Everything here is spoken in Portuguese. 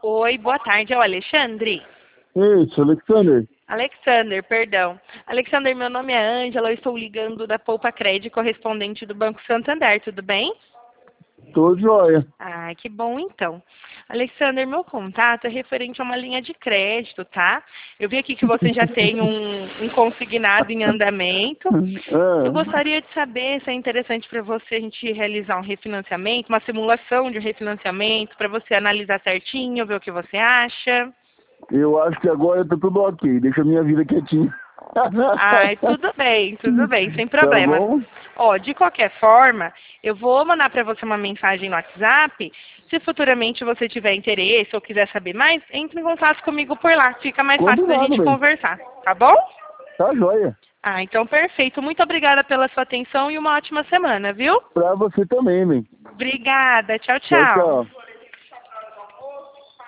Oi, boa tarde, é o Alexandre. Ei, sou Alexander. Alexander, perdão. Alexander, meu nome é Ângela, eu estou ligando da Poupa Crédito, correspondente do Banco Santander, tudo bem? Tô joia. Ah, que bom então. Alexander, meu contato é referente a uma linha de crédito, tá? Eu vi aqui que você já tem um consignado em andamento. Eu Ah, gostaria de saber se é interessante para você a gente realizar um refinanciamento, uma simulação de um refinanciamento, para você analisar certinho, ver o que você acha. eu acho que agora tá tudo ok. Deixa a minha vida quietinha. Ai, tudo bem, sem Tá problema. bom? Ó, de qualquer forma, eu vou mandar para você uma mensagem no WhatsApp. Se futuramente você tiver interesse ou quiser saber mais, entre em contato comigo por lá. Fica mais fácil da Combinado, gente bem. conversar, tá bom? Tá joia. Ah, então perfeito. Muito obrigada pela sua atenção e uma ótima semana, viu? Pra você também, bem. Obrigada. Tchau, Tchau, tchau. tchau.